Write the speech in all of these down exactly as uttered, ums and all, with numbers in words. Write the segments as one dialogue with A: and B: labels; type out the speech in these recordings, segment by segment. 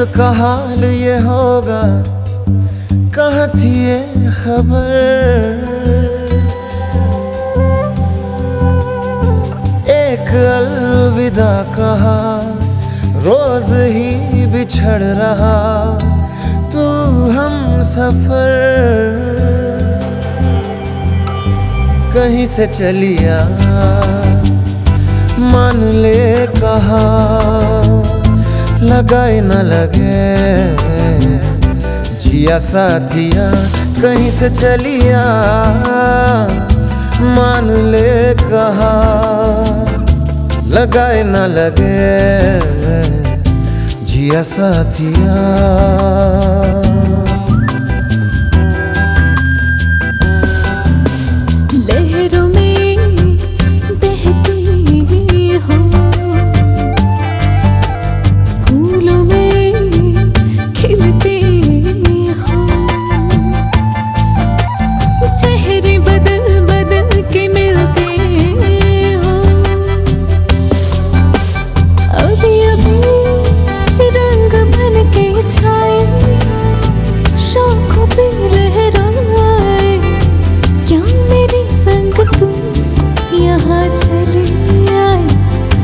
A: का हाल ये होगा, कहाँ थी ये खबर। एक अलविदा कहा, रोज ही बिछड़ रहा तू हम सफर। कहीं से चलिया मान ले कहा, लगाए न लगे जिया साथिया। कहीं से चलिया मान ले कहा, लगाए न लगे जिया साथिया।
B: लहरों में बहती हो, फूलों में खिलते हो, चेहरे बदल बदल के मिलते हो। अभी अभी रंग बन के छाए, शौकों पे लहराए। क्या मेरे संग तू यहाँ चले आए।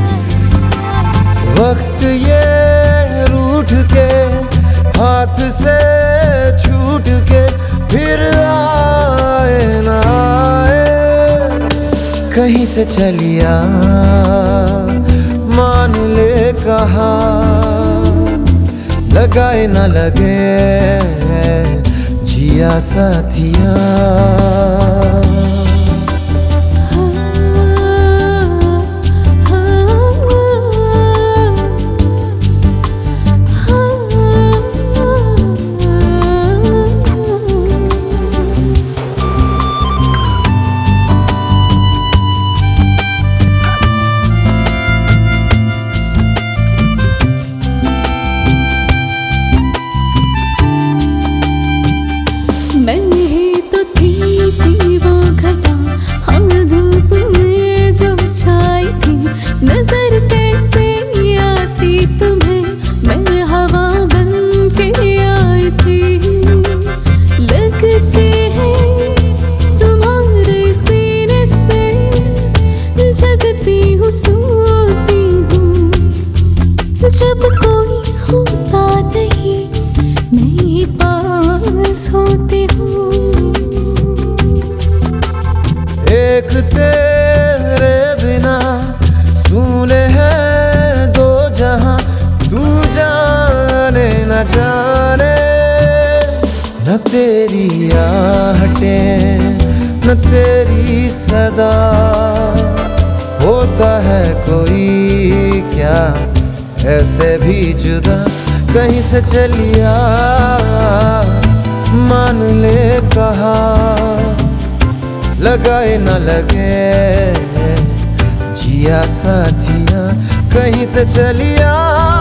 A: वक्त ये रूठ के हाथ से छूट के फिर आए ना आए। कहीं से चलिया मान ले कहा, लगाए न लगे जिया साथिया।
B: मैं ही तो थी थी वो घटा, हाँ धूप में जो छाई थी। नजर कैसे आती तुम्हें, मैं हवा बन के आई थी। लग के है तुम्हारे सीने से, जगती हूँ सोती हूँ। जब कोई होता नहीं मैं ही पास होती हूँ।
A: एक तेरे बिना सुने हैं दो जहां, तू जाने न जाने। न तेरी आहटें न तेरी सदा, होता है कोई क्या ऐसे भी जुदा। कहीं से चलिया मान ले कहा, लगाए न लगे जिया साथिया। कहीं से चलिया